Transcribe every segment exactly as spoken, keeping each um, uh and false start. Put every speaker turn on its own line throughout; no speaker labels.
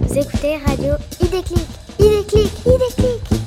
Vous écoutez Radio Idéclic, Idéclic, Idéclic.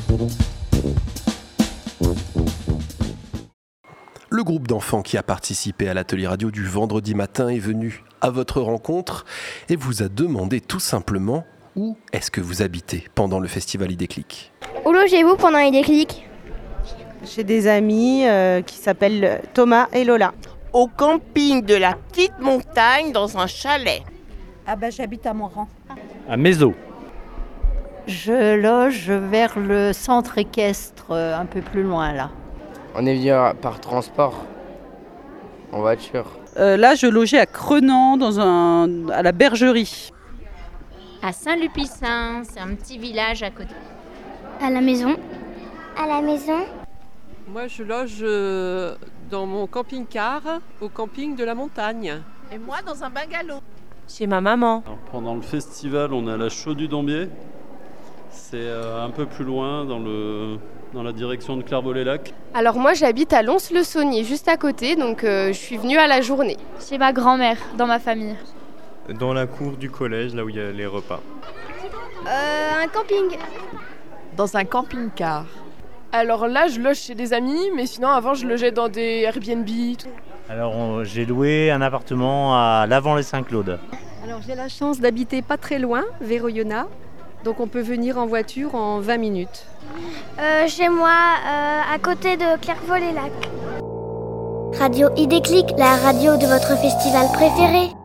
Le groupe d'enfants qui a participé à l'atelier radio du vendredi matin est venu à votre rencontre et vous a demandé tout simplement où est-ce que vous habitez pendant le festival Idéclic.
Où logez-vous pendant Idéclic ?
J'ai des amis euh, qui s'appellent Thomas et Lola.
Au camping de la Petite Montagne dans un chalet.
Ah bah j'habite à Moran.
À Mézeaux.
Je loge vers le centre équestre, euh, un peu plus loin là.
On est venu par transport, en voiture.
Euh, là, je logeais à Crenant, dans un, à la bergerie.
À Saint-Lupicin, c'est un petit village à côté.
À la maison.
À la maison.
Moi, je loge euh, dans mon camping-car au camping de la montagne.
Et moi, dans un bungalow.
Chez ma maman.
Alors, pendant le festival, on est à la Chaux-du-Dambier. C'est euh, un peu plus loin, dans, le, dans la direction de Clairvaux-les-Lacs.
Alors moi, j'habite à Lons-le-Saunier, juste à côté, donc euh, je suis venue à la journée.
Chez ma grand-mère, dans ma famille.
Dans la cour du collège, là où il y a les repas.
Euh, un camping.
Dans un camping-car.
Alors là, je loge chez des amis, mais sinon avant, je logeais dans des Airbnb. Tout.
Alors on, j'ai loué un appartement à Lavant-les-Saint-Claude.
Alors j'ai la chance d'habiter pas très loin, vers Oyonnax. Donc on peut venir en voiture en vingt minutes.
Euh, chez moi, euh, à côté de Clairvaux-les-Lacs.
Radio Idéclic, la radio de votre festival préféré.